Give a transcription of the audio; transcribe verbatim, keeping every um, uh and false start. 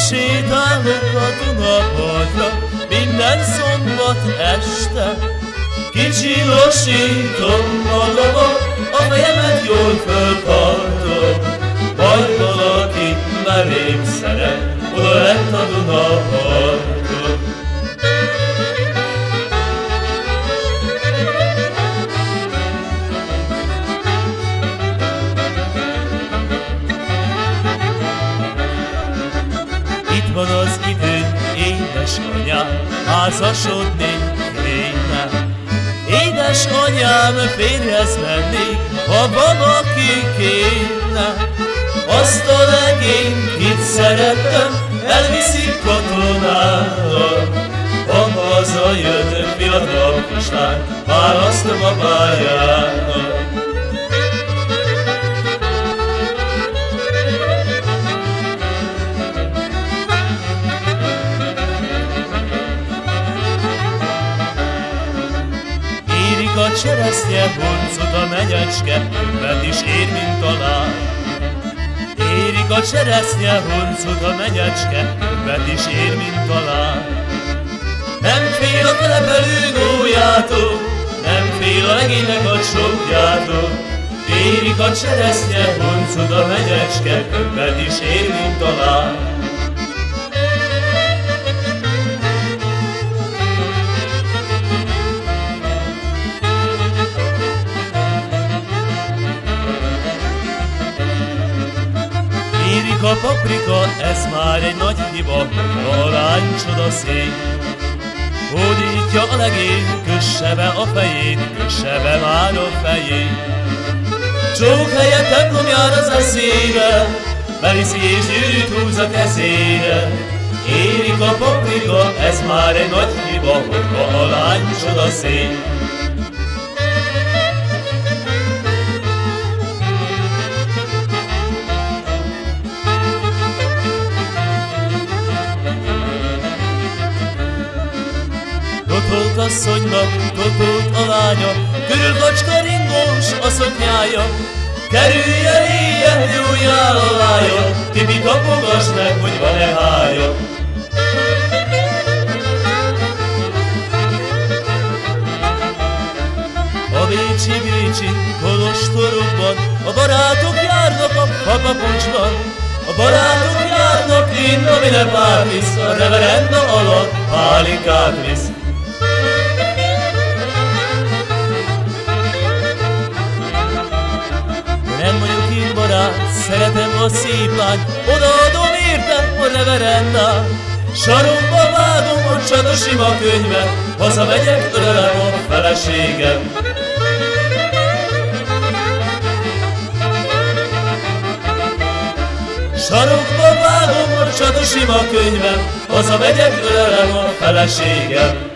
Kisétálok a Dunapartra minden szombat este. Kicsilosítom magamat, a fejemet jól föltartom, majd valaki belém szeret, oda lett a Dunaparton. Itt van az idő, édesanyám, házasodni kéne. Édesanyám, férjhez mennék, ha valaki kéne. Azt a legényt, kit szerettem, elviszik katonára. Ha hazajön fiatal kislány, választom a pályának. A cseresznye huncot a menyecske, többet is ér, mint a lány. Érik a cseresznye huncot a menyecske, többet is ér, mint a lány. Nem fél a telepelő gólyától, nem fél a legénynek a csókjától. Érik a cseresznye huncot a menyecske, többet is ér, mint a lány. Érik a paprika, ez már egy nagy hiba, a lány csodaszép. Hódítja a legény, kösse be a fejét, kösse be már a fejét. Csók helyett templomjár az eszébe, beviszi és gyűrűt húz a kezére. Érik a paprika, ez már egy nagy hiba, hogyha a lány csodaszép. Totolt asszonynak, totolt a lánya, körül kacska ringós a szoknyája. Kerüljen éjjel, nyúljál a lája, Tibi tapogass meg, hogy van-e hája. A bécsi bécsi kolostorokban a barátok járnak a fapapuncsban. A barátok járnak in nomine Patris, a reverenda alatt pálinkát visz. Nem vagyok én barát, szeretem a szép lány, odaadom érte a reverendát. Sarokba vágom a csata sima könyvet, hazamegyek, ölelem a feleségem. Sarokba vágom a csata sima könyvet, hazamegyek, ölelem a feleségem.